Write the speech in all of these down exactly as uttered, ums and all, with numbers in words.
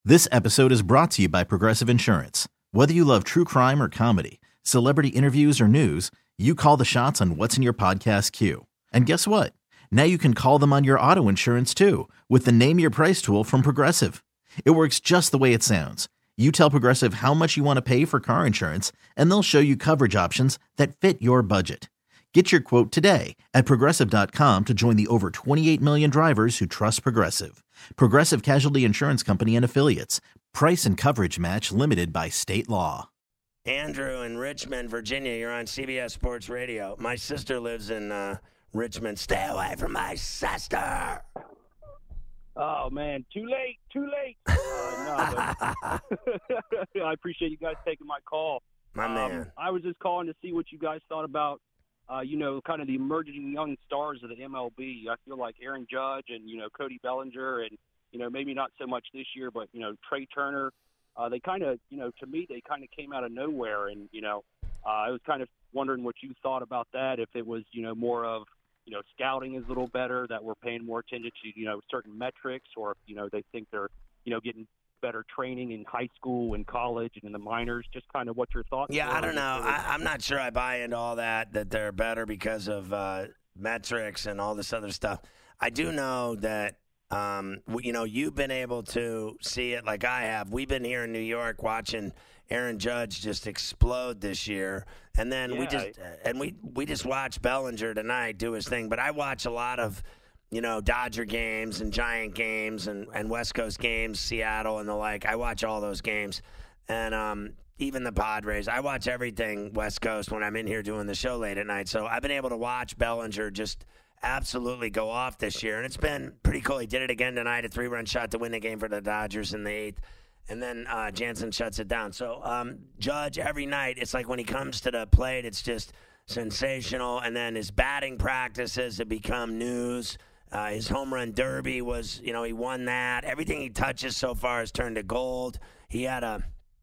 This episode is brought to you by Progressive Insurance. Whether you love true crime or comedy, celebrity interviews or news, you call the shots on what's in your podcast queue. And guess what? Now you can call them on your auto insurance too with the Name Your Price tool from Progressive. It works just the way it sounds. You tell Progressive how much you want to pay for car insurance, and they'll show you coverage options that fit your budget. Get your quote today at Progressive dot com to join the over twenty-eight million drivers who trust Progressive. Progressive Casualty Insurance Company and Affiliates. Price and coverage match limited by state law. Andrew in Richmond, Virginia, you're on C B S Sports Radio. My sister lives in uh, Richmond. Stay away from my sister. Oh, man, too late, too late. Uh, no, but I appreciate you guys taking my call. My um, man. I was just calling to see what you guys thought about, uh, you know, kind of the emerging young stars of the M L B. I feel like Aaron Judge and, you know, Cody Bellinger and, you know, maybe not so much this year, but, you know, Trey Turner. Uh, they kind of, you know, to me, they kind of came out of nowhere. And, you know, uh, I was kind of wondering what you thought about that, if it was, you know, more of, you know, scouting is a little better, that we're paying more attention to, you know, certain metrics, or, you know, they think they're, you know, getting better training in high school and college and in the minors. Just kind of what your thoughts Yeah, were. I don't know. I, I'm not sure I buy into all that, that they're better because of uh, metrics and all this other stuff. I do know that, um, you know, you've been able to see it like I have. We've been here in New York watching Aaron Judge just explode this year. And then yeah. we just and we, we just watched Bellinger tonight do his thing. But I watch a lot of, you know, Dodger games and Giant games and, and West Coast games, Seattle and the like. I watch all those games. And um, even the Padres. I watch everything West Coast when I'm in here doing the show late at night. So I've been able to watch Bellinger just absolutely go off this year. And it's been pretty cool. He did it again tonight, a three-run shot to win the game for the Dodgers in the eighth. And then uh, Jansen shuts it down. So um, Judge, every night, it's like when he comes to the plate, it's just sensational. And then his batting practices have become news. Uh, his home run derby was, you know, he won that. Everything he touches so far has turned to gold. He had a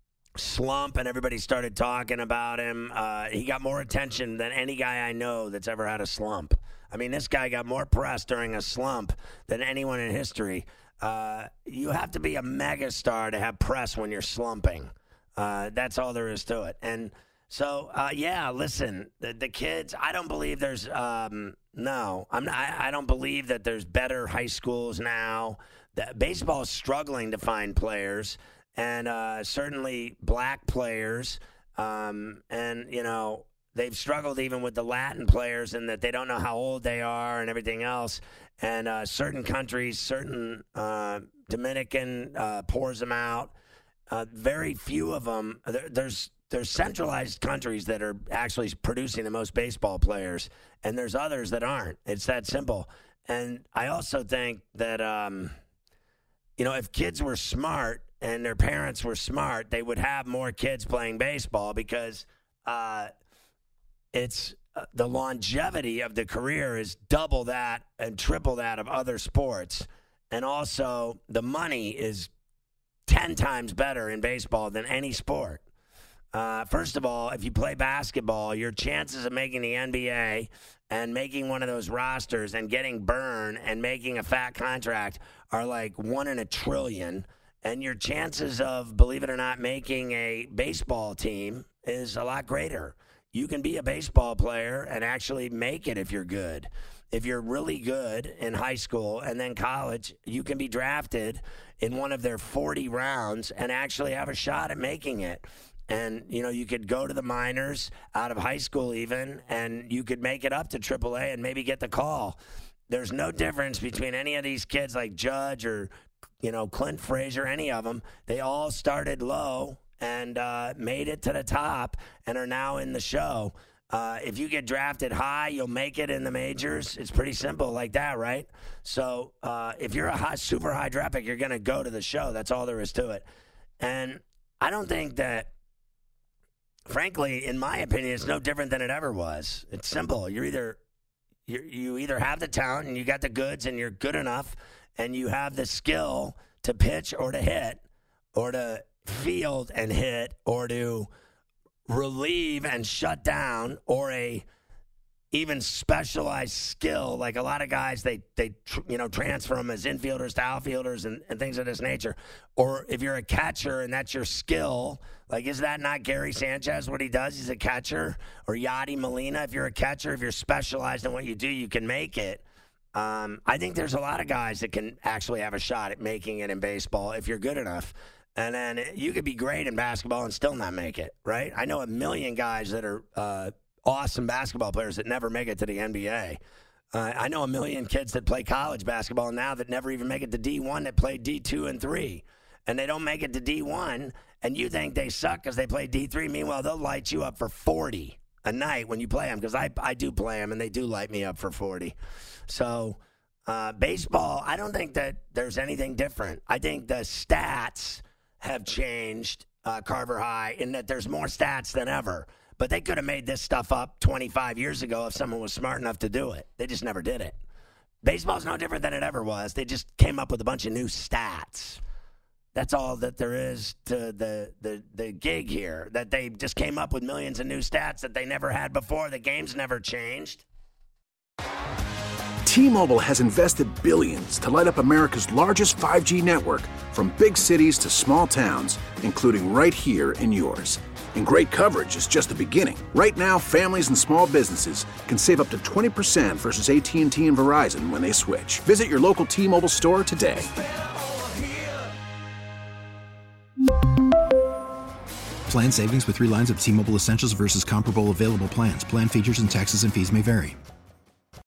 slump, and everybody started talking about him. Uh, he got more attention than any guy I know that's ever had a slump. I mean, this guy got more press during a slump than anyone in history. Uh, you have to be a megastar to have press when you're slumping. Uh, that's all there is to it. And so, uh, yeah, listen, the, the kids, I don't believe there's, um, no, I'm not, I, I don't believe that there's better high schools now. That baseball is struggling to find players, and uh, certainly black players. Um, and, you know, they've struggled even with the Latin players in that they don't know how old they are and everything else. And uh, certain countries, certain uh, Dominican uh, pours them out. Uh, very few of them. There, there's there's centralized countries that are actually producing the most baseball players, and there's others that aren't. It's that simple. And I also think that um, you know, if kids were smart and their parents were smart, they would have more kids playing baseball because uh, it's. Uh, the longevity of the career is double that and triple that of other sports. And also, the money is ten times better in baseball than any sport. Uh, first of all, if you play basketball, your chances of making the N B A and making one of those rosters and getting burned and making a fat contract are like one in a trillion. And your chances of, believe it or not, making a baseball team is a lot greater. You can be a baseball player and actually make it if you're good. If you're really good in high school and then college, you can be drafted in one of their forty rounds and actually have a shot at making it. And, you know, you could go to the minors out of high school even, and you could make it up to triple A and maybe get the call. There's no difference between any of these kids like Judge or, you know, Clint Frazier, any of them. They all started low and uh, made it to the top and are now in the show. Uh, if you get drafted high, you'll make it in the majors. It's pretty simple like that, right? So uh, if you're a high, super high draft pick, you're going to go to the show. That's all there is to it. And I don't think that, frankly, in my opinion, it's no different than it ever was. It's simple. You're either you you either have the talent and you got the goods and you're good enough and you have the skill to pitch or to hit or to field and hit or to relieve and shut down, or a even specialized skill, like a lot of guys, they, they tr- you know, transfer them as infielders to outfielders and, and things of this nature. Or if you're a catcher and that's your skill, like, is that not Gary Sanchez, what he does? He's a catcher. Or Yadi Molina, if you're a catcher, if you're specialized in what you do, you can make it. Um, I think there's a lot of guys that can actually have a shot at making it in baseball if you're good enough. And then you could be great in basketball and still not make it, right? I know a million guys that are uh, awesome basketball players that never make it to the N B A. Uh, I know a million kids that play college basketball now that never even make it to D one that play D two and three. And they don't make it to D one, and you think they suck because they play D three. Meanwhile, they'll light you up for forty a night when you play them, because I, I do play them, and they do light me up for forty. So uh, baseball, I don't think that there's anything different. I think the stats have changed, uh, Carver High, in that there's more stats than ever. But they could have made this stuff up twenty-five years ago if someone was smart enough to do it. They just never did it. Baseball's no different than it ever was. They just came up with a bunch of new stats. That's all that there is to the, the, the gig here, that they just came up with millions of new stats that they never had before. The game's never changed. T-Mobile has invested billions to light up America's largest five G network, from big cities to small towns, including right here in yours. And great coverage is just the beginning. Right now, families and small businesses can save up to twenty percent versus A T and T and Verizon when they switch. Visit your local T-Mobile store today. Plan savings with three lines of T-Mobile Essentials versus comparable available plans. Plan features and taxes and fees may vary.